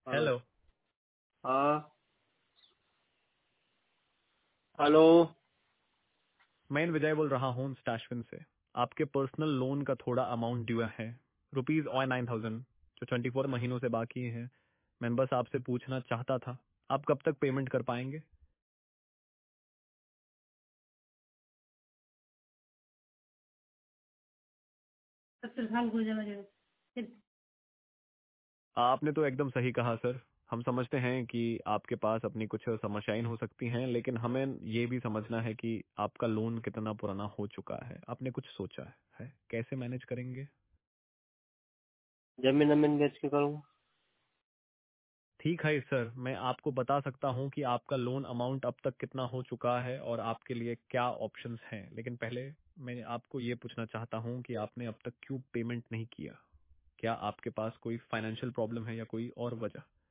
Hello. Hello. हाँ। Hello. मैं विजय बोल रहा हूँ स्टैशविन से। आपके पर्सनल लोन का थोड़ा अमाउंट ड्यू है, रुपीज और 9,000, जो 24 महीनों से बाकी है। मैं बस आपसे पूछना चाहता था, आप कब तक पेमेंट कर पाएंगे? आपने तो एकदम सही कहा सर। हम समझते हैं कि आपके पास अपनी कुछ समस्याएं हो सकती हैं, लेकिन हमें ये भी समझना है कि आपका लोन कितना पुराना हो चुका है। आपने कुछ सोचा है कैसे मैनेज करेंगे? जमीन अमीन बेच के करूँगा। ठीक है सर, मैं आपको बता सकता हूं कि आपका लोन अमाउंट अब तक कितना हो चुका है और आपके लिए क्या ऑप्शंस हैं, लेकिन पहले मैं आपको ये पूछना चाहता हूं कि आपने अब तक क्यों पेमेंट नहीं किया? क्या आपके पास कोई फाइनेंशियल प्रॉब्लम है या कोई और वजह?